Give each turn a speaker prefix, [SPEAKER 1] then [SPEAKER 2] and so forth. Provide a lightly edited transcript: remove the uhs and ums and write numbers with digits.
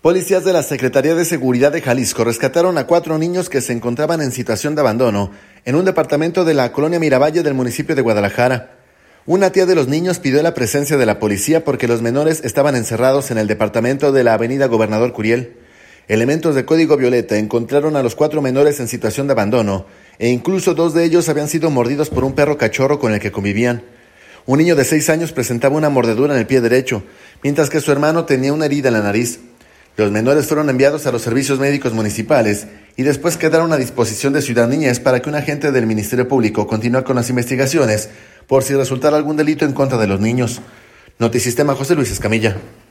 [SPEAKER 1] Policías de la Secretaría de Seguridad de Jalisco rescataron a 4 niños que se encontraban en situación de abandono en un departamento de la colonia Miravalle del municipio de Guadalajara. Una tía de los niños pidió la presencia de la policía porque los menores estaban encerrados en el departamento de la avenida Gobernador Curiel. Elementos de Código Violeta encontraron a los 4 menores en situación de abandono e incluso 2 de ellos habían sido mordidos por un perro cachorro con el que convivían. Un niño de 6 años presentaba una mordedura en el pie derecho, mientras que su hermano tenía una herida en la nariz. Los menores fueron enviados a los servicios médicos municipales y después quedaron a disposición de Ciudad Niñez para que un agente del Ministerio Público continúe con las investigaciones por si resultara algún delito en contra de los niños. Notisistema, José Luis Escamilla.